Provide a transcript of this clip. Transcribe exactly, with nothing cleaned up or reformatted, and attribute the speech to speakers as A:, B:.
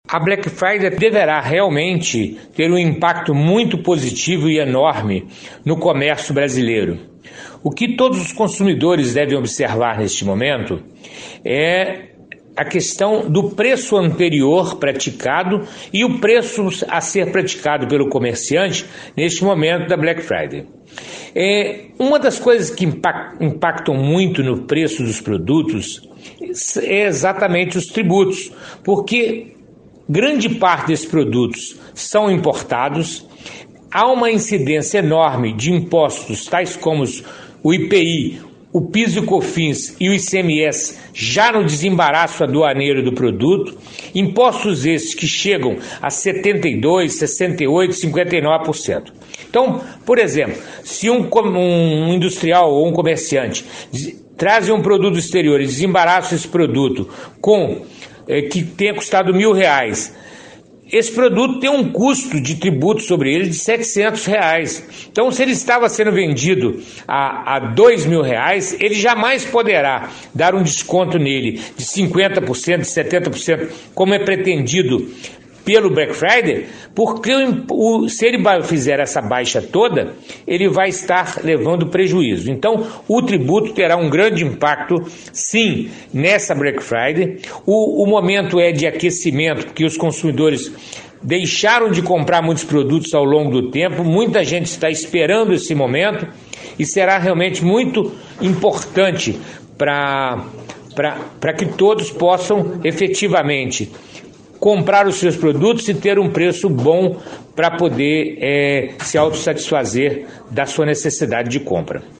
A: A Black Friday deverá realmente ter um impacto muito positivo e enorme no comércio brasileiro. O que todos os consumidores devem observar neste momento é a questão do preço anterior praticado e o preço a ser praticado pelo comerciante neste momento da Black Friday. É, uma das coisas que impactam muito no preço dos produtos é exatamente os tributos, porque grande parte desses produtos são importados, há uma incidência enorme de impostos tais como o I P I, o PIS e o COFINS e o I C M S já no desembaraço aduaneiro do produto, impostos esses que chegam a setenta e dois por cento, sessenta e oito por cento, cinquenta e nove por cento. Então, por exemplo, se um, um industrial ou um comerciante trazem um produto do exterior e desembaraçam esse produto com eh, que tenha custado mil reais, esse produto tem um custo de tributo sobre ele de setecentos reais. Então, se ele estava sendo vendido a, a dois mil reais, ele jamais poderá dar um desconto nele de cinquenta por cento, de setenta por cento, como é pretendido pelo Black Friday, porque o, o, se ele fizer essa baixa toda, ele vai estar levando prejuízo. Então, o tributo terá um grande impacto, sim, nessa Black Friday. O, o momento é de aquecimento, porque os consumidores deixaram de comprar muitos produtos ao longo do tempo, muita gente está esperando esse momento e será realmente muito importante para para que todos possam efetivamente comprar os seus produtos e ter um preço bom para poder é, se autossatisfazer da sua necessidade de compra.